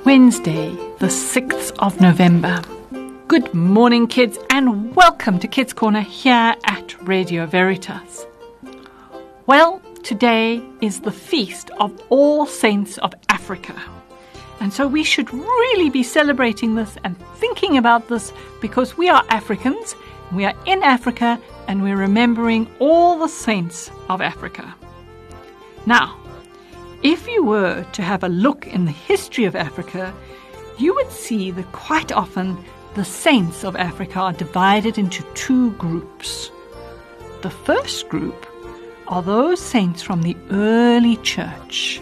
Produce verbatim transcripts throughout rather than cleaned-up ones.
Wednesday, the sixth of November. Good morning, kids, and welcome to Kids Corner here at Radio Veritas. Well, today is the feast of All Saints of Africa. And so we should really be celebrating this and thinking about this because we are Africans, we are in Africa, and we're remembering all the saints of Africa. Now, if you were to have a look in the history of Africa, you would see that quite often the saints of Africa are divided into two groups. The first group are those saints from the early church.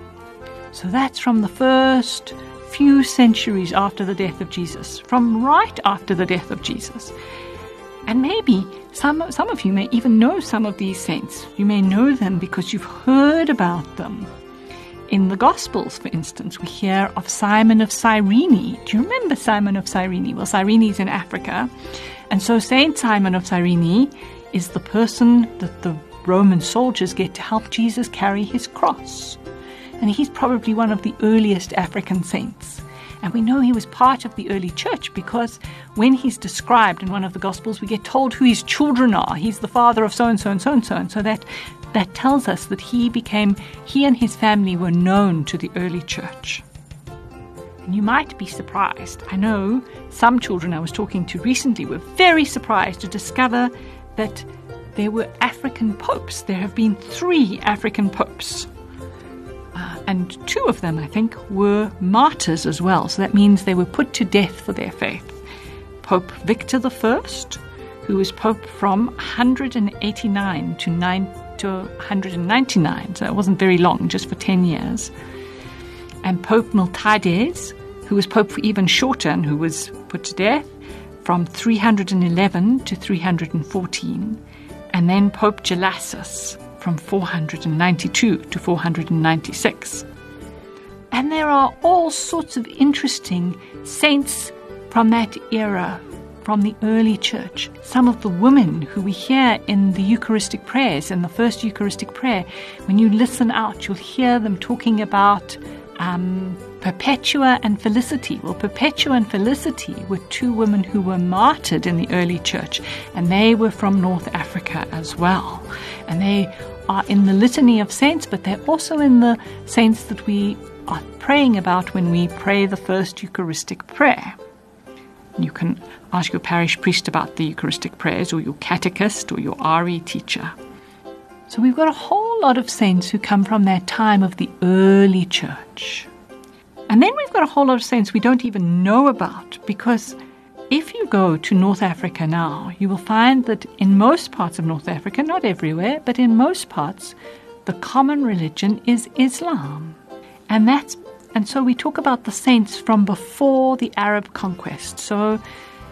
So that's from the first few centuries after the death of Jesus, from right after the death of Jesus. And maybe some, some of you may even know some of these saints. You may know them because you've heard about them. In the Gospels, for instance, we hear of Simon of Cyrene. Do you remember Simon of Cyrene? Well, Cyrene is in Africa. And so Saint Simon of Cyrene is the person that the Roman soldiers get to help Jesus carry his cross. And he's probably one of the earliest African saints. And we know he was part of the early church because when he's described in one of the Gospels, we get told who his children are. He's the father of so-and-so and so-and-so. And so that, that tells us that he became, he and his family were known to the early church. And you might be surprised. I know some children I was talking to recently were very surprised to discover that there were African popes. There have been three African popes. Uh, and two of them, I think, were martyrs as well. So that means they were put to death for their faith. Pope Victor the First, who was pope from one hundred eighty-nine to, nine, to one hundred ninety-nine. So it wasn't very long, just for ten years. And Pope Miltiades, who was pope for even shorter and who was put to death from three hundred eleven to three hundred fourteen. And then Pope Gelasius, from four hundred ninety-two to four hundred ninety-six. And there are all sorts of interesting saints from that era, from the early church. Some of the women who we hear in the Eucharistic prayers, in the first Eucharistic prayer, when you listen out, you'll hear them talking about um, Perpetua and Felicity. Well, Perpetua and Felicity were two women who were martyred in the early church, and they were from North Africa as well. And they are in the Litany of Saints, but they're also in the saints that we are praying about when we pray the first Eucharistic prayer. You can ask your parish priest about the Eucharistic prayers, or your catechist, or your R E teacher. So we've got a whole lot of saints who come from that time of the early church. And then we've got a whole lot of saints we don't even know about, because if you go to North Africa now, you will find that in most parts of North Africa, not everywhere, but in most parts, the common religion is Islam. And that's and so we talk about the saints from before the Arab conquest. So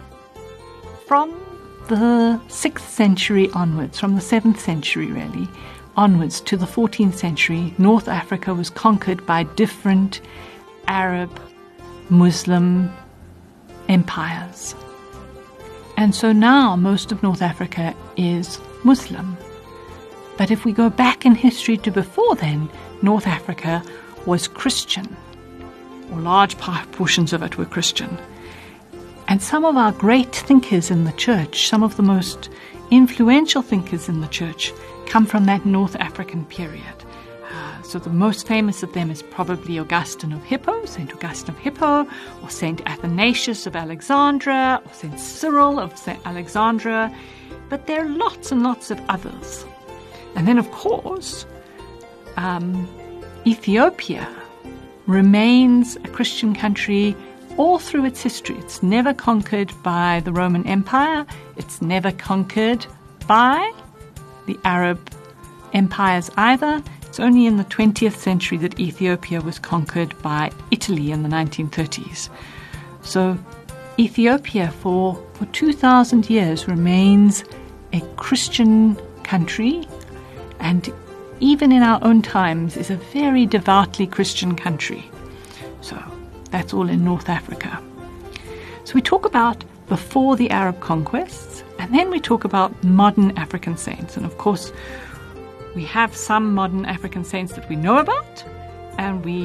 from the sixth century onwards, from the seventh century really, onwards to the fourteenth century, North Africa was conquered by different Arab, Muslim empires. And so now most of North Africa is Muslim. But if we go back in history to before then, North Africa was Christian, or large portions of it were Christian. And some of our great thinkers in the church, some of the most influential thinkers in the church, come from that North African period. So the most famous of them is probably Augustine of Hippo, Saint Augustine of Hippo, or Saint Athanasius of Alexandria, or Saint Cyril of Saint Alexandria. But there are lots and lots of others. And then, of course, um, Ethiopia remains a Christian country all through its history. It's never conquered by the Roman Empire. It's never conquered by the Arab empires either. It's only in the twentieth century that Ethiopia was conquered by Italy in the nineteen thirties. So Ethiopia for, for two thousand years remains a Christian country, and even in our own times is a very devoutly Christian country. So that's all in North Africa. So we talk about before the Arab conquests, and then we talk about modern African saints. And of course, we have some modern African saints that we know about, and we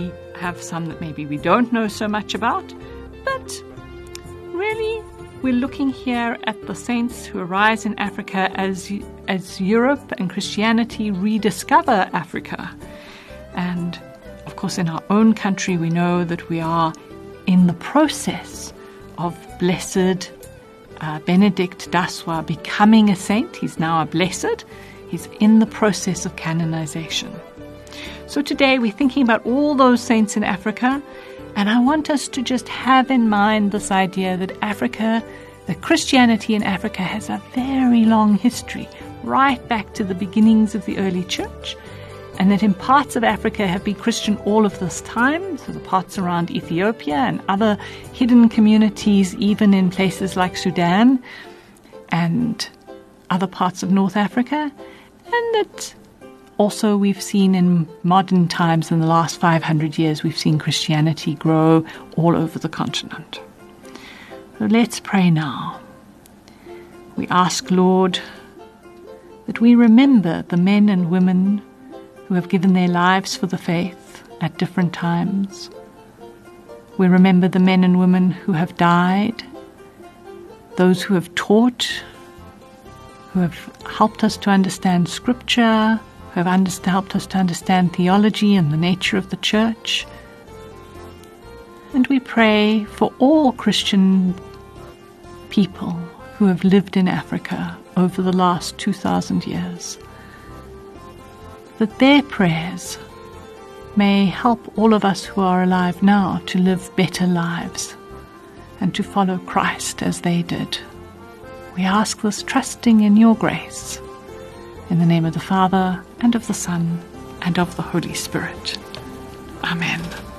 have some that maybe we don't know so much about, but really we're looking here at the saints who arise in Africa as, as Europe and Christianity rediscover Africa. And of course in our own country we know that we are in the process of Blessed uh, Benedict Daswa becoming a saint. He's now a blessed. He's in the process of canonization. So today we're thinking about all those saints in Africa, and I want us to just have in mind this idea that Africa, that Christianity in Africa has a very long history, right back to the beginnings of the early church, and that in parts of Africa have been Christian all of this time, so the parts around Ethiopia and other hidden communities, even in places like Sudan and other parts of North Africa, and that also we've seen in modern times, in the last five hundred years, we've seen Christianity grow all over the continent. So let's pray now. We ask, Lord, that we remember the men and women who have given their lives for the faith at different times. We remember the men and women who have died, those who have taught, who have helped us to understand Scripture, who have under- helped us to understand theology and the nature of the church. And we pray for all Christian people who have lived in Africa over the last two thousand years, that their prayers may help all of us who are alive now to live better lives and to follow Christ as they did. We ask this trusting in your grace. In the name of the Father, and of the Son, and of the Holy Spirit. Amen.